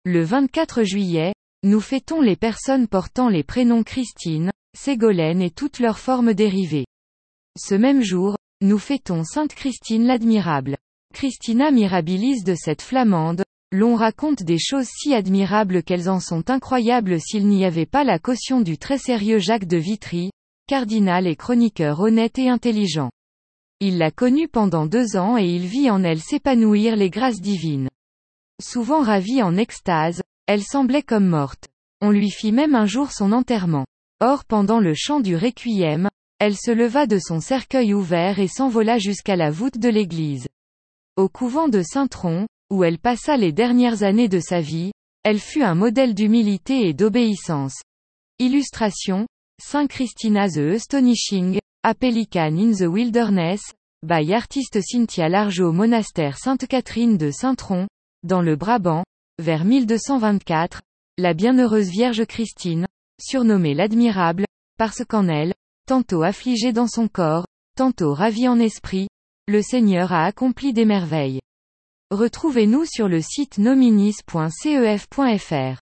Le 24 juillet, nous fêtons les personnes portant les prénoms Christine, Ségolène et toutes leurs formes dérivées. Ce même jour, nous fêtons Sainte Christine l'Admirable. Christina Mirabilis de cette flamande, l'on raconte des choses si admirables qu'elles en sont incroyables s'il n'y avait pas la caution du très sérieux Jacques de Vitry, cardinal et chroniqueur honnête et intelligent. Il l'a connue pendant 2 ans et il vit en elle s'épanouir les grâces divines. Souvent ravie en extase, elle semblait comme morte. On lui fit même un jour son enterrement. Or pendant le chant du Requiem, elle se leva de son cercueil ouvert et s'envola jusqu'à la voûte de l'église. Au couvent de Saint-Tron, où elle passa les dernières années de sa vie, elle fut un modèle d'humilité et d'obéissance. Illustration, Saint Christina the Astonishing, A Pelican in the Wilderness, by artiste Cynthia Largeau monastère Sainte-Catherine de Saint-Tron, dans le Brabant, vers 1224, la bienheureuse Vierge Christine, surnommée l'Admirable, parce qu'en elle, tantôt affligée dans son corps, tantôt ravie en esprit, le Seigneur a accompli des merveilles. Retrouvez-nous sur le site nominis.cef.fr.